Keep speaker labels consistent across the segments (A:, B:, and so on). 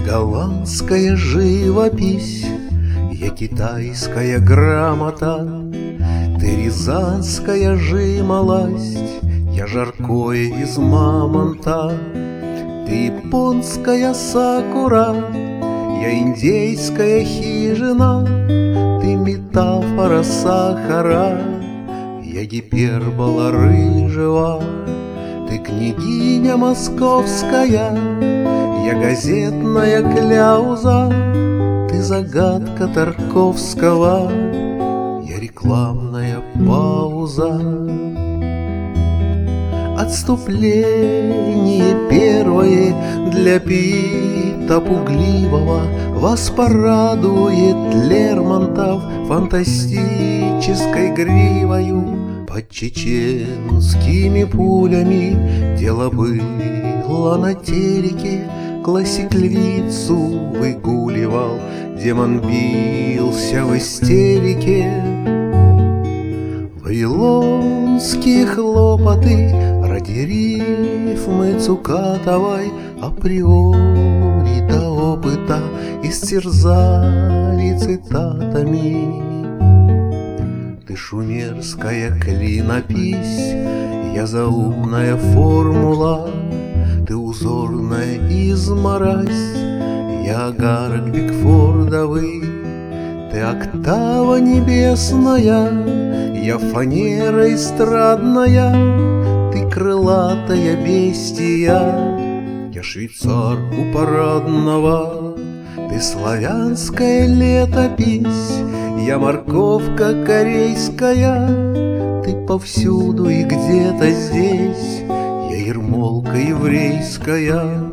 A: голландская живопись, я китайская грамота, ты рязанская жимолость, я жаркое из мамонта, ты японская сакура, я индейская хижина, ты метафора сахара, я гипербола рыжего, ты княгиня московская, я газетная кляуза, ты загадка Тарковского, я рекламная пауза. Отступление первое для Пита пугливого вас порадует Лермонтов фантастической гривою. Под чеченскими пулями дело было на тереке, классик львицу выгуливал, демон бился в истерике. Вавилонские хлопоты ради рифмы цукатовой априори до опыта истерзали цитатами. Ты шумерская клинопись, я заумная формула, ты узорная изморозь, я агарок Бигфордовый, ты октава небесная, я фанера эстрадная, ты крылатая бестия, я швейцар у парадного, ты славянская летопись, я морковка корейская, ты повсюду и где-то здесь, я ермолка еврейская.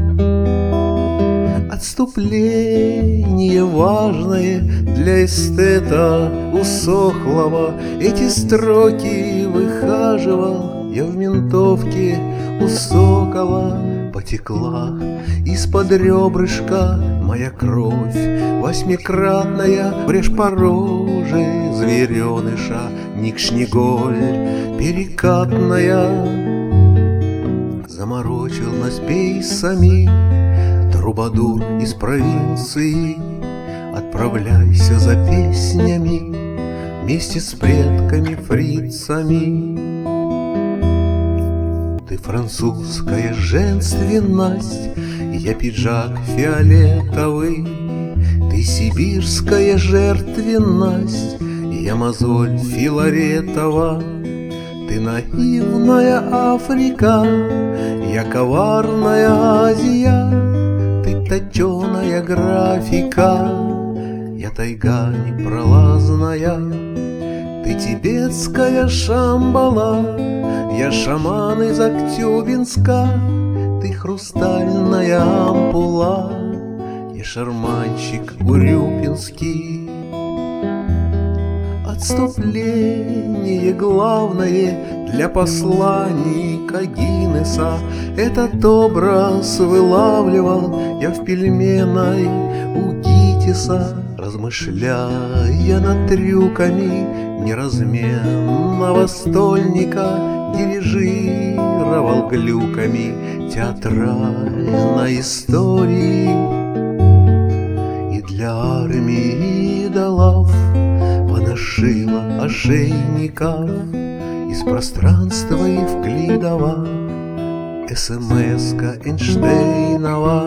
A: Отступление важное для эстета усохлого, эти строки выхаживал я в ментовке у сокола. Потекла из-под ребрышка моя кровь, восьмикратная брешь по роже звереныша, Никшниголь перекатная. Заморочил нас пейсами трубадур из провинции, отправляйся за песнями вместе с предками-фрицами. Ты французская женственность, я пиджак фиолетовый, ты сибирская жертвенность, я мозоль Филаретова, ты наивная Африка, я коварная Азия, ты точеная графика, я тайга непролазная, ты тибетская Шамбала, я шаман из Актюбинска, ты хрустальная ампула, я шарманщик урюпинский. Отступление главное для посланника Гиннеса, этот образ вылавливал я в пельменной у Гитиса, размышляя над трюками неразменного стольника, дирижировал глюками театральной истории. И для армии идолов поношила ошейников из пространства Евклидова, СМС-ка Эйнштейнова.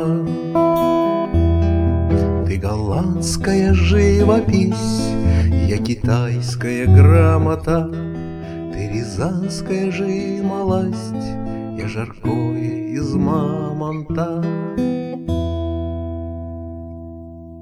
A: Ты голландская живопись, я китайская грамота, ты рязанская жимолость, я жаркое из мамонта.